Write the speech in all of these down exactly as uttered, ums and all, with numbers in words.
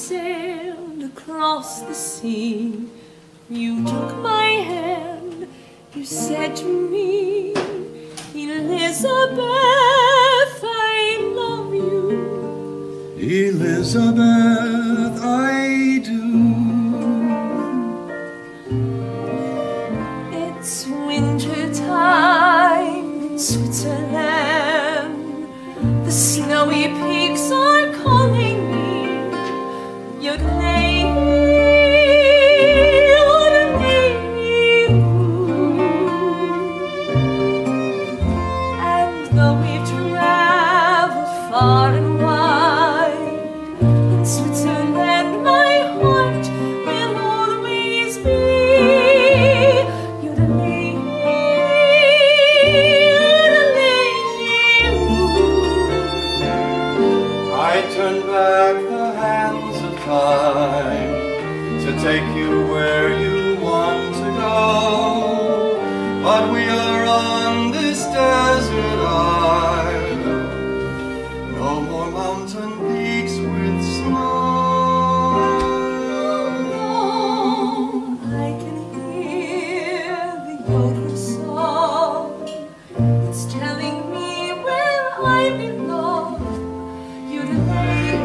sailed across the sea. You took my hand, you said to me, Elizabeth, I love you. Elizabeth, I do. It's winter time in Switzerland. The snowy peaks are calling me. Yodeling, yodeling. And though we've traveled far and wide, in Switzerland my heart will always be. Yodeling, yodeling. I turn back the hands of time to take you where you want to go, but we are on this desert island, no more mountain peaks with snow. I can hear the yodel song. It's telling me where I belong. Yodeling,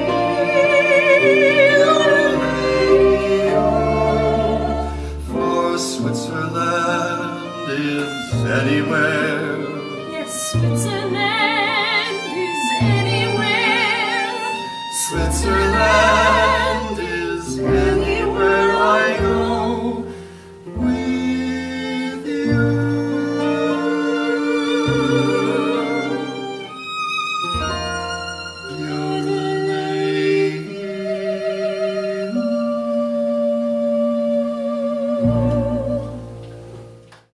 for Switzerland is anywhere. yes, Switzerland is anywhere. Switzerland